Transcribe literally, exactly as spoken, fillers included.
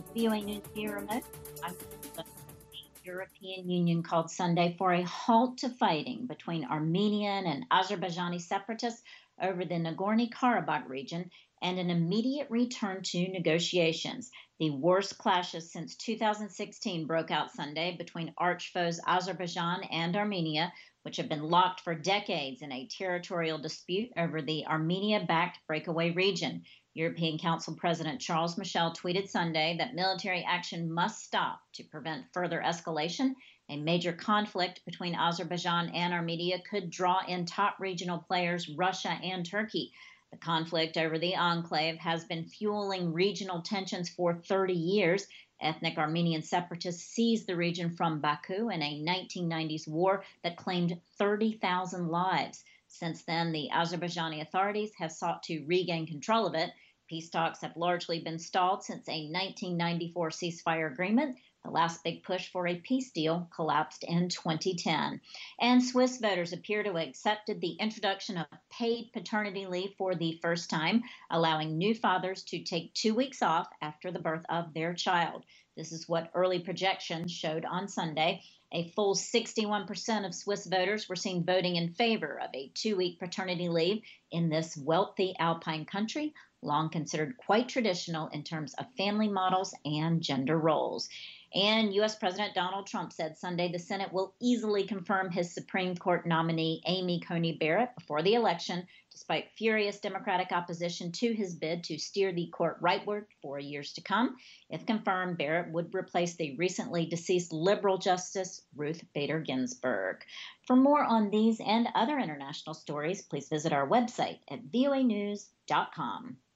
V O A News via remote. I'm the European Union called Sunday for a halt to fighting between Armenian and Azerbaijani separatists over the Nagorno-Karabakh region and an immediate return to negotiations. The worst clashes since two thousand sixteen broke out Sunday between arch foes Azerbaijan and Armenia, which have been locked for decades in a territorial dispute over the Armenia-backed breakaway region. European Council President Charles Michel tweeted Sunday that military action must stop to prevent further escalation. A major conflict between Azerbaijan and Armenia could draw in top regional players Russia and Turkey. The conflict over the enclave has been fueling regional tensions for thirty years. Ethnic Armenian separatists seized the region from Baku in a nineteen nineties war that claimed thirty thousand lives. Since then, the Azerbaijani authorities have sought to regain control of it. Peace talks have largely been stalled since a nineteen ninety-four ceasefire agreement. The last big push for a peace deal collapsed in twenty ten. And Swiss voters appear to have accepted the introduction of paid paternity leave for the first time, allowing new fathers to take two weeks off after the birth of their child. This is what early projections showed on Sunday. A full sixty-one percent of Swiss voters were seen voting in favor of a two-week paternity leave in this wealthy alpine country, long considered quite traditional in terms of family models and gender roles. And U S. President Donald Trump said Sunday the Senate will easily confirm his Supreme Court nominee, Amy Coney Barrett, before the election, despite furious Democratic opposition to his bid to steer the court rightward for years to come. If confirmed, Barrett would replace the recently deceased liberal Justice Ruth Bader Ginsburg. For more on these and other international stories, please visit our website at voa news dot com.